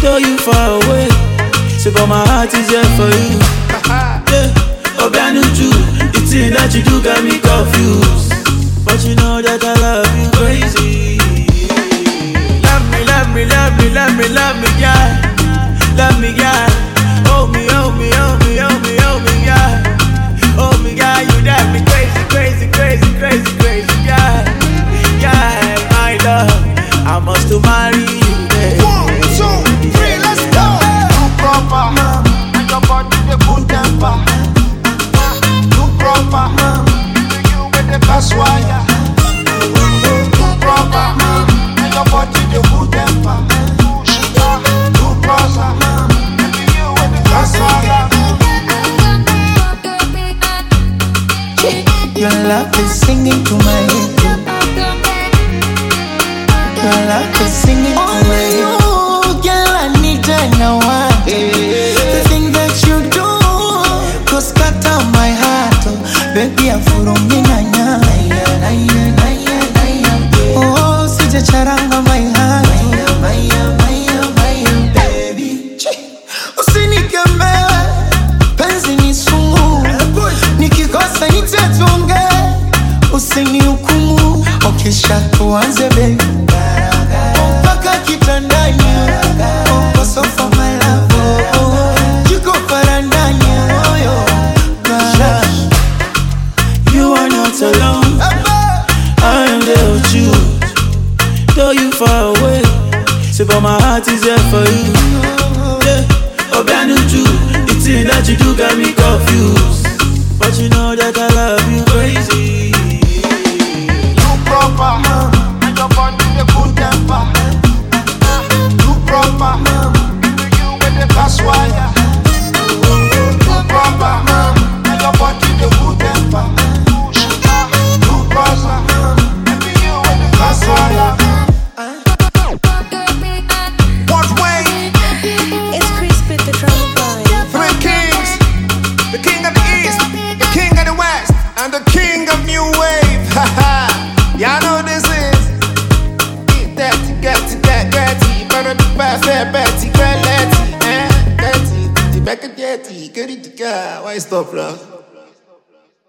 though you far away. So but my heart is here for you. Yeah, Obianuju, the thing that you do got me confused. But you know that I love you crazy. Love me, love me, love me, love me, love me, yeah. Love me, yeah. Hold me, hold me, hold me, hold me, hold me, yeah. Hold me, yeah. You drive me crazy, crazy, crazy, crazy, crazy, yeah. Yeah, my love, I must to marry you, yeah. 1, 2, 3, let's go. Too proper, and your body the good temper. Too proper, you with the best wire. Too proper, and your body the good temper. Too proper, you with the best wire. Your love is singing to my head. Your love is singing to my head. Oh, girl, I need to know why. The thing that you do goes cut out my heart. Oh, baby, I'm for me, oh, sija charanga my heart. Baby, usinikeme, penzi ni sumu. Nikikosa nitatunge, usinihukumu. Okisha tuanze baby, mpaka kitandani, kwa sofa my love, jiko parandani, You are not alone, I am there with you. Though you far away, so but my heart is there for you. Yeah, Obianuju, the thing that you do got me confused. But you know that I love you crazy. Too proper, and your body the good temper. Too proper, you with the best wire. Too proper, and your body the good temper. Too proper, you with the best wire. What way? It's Crispy the drama boy. 3 kings, the king of the east, the king of the west, and the king of new wave. Haha, y'all know this is. Eat that, get it. Better be fair, Betty, get it. Get it, back at Yeti, get it, why stop, bro?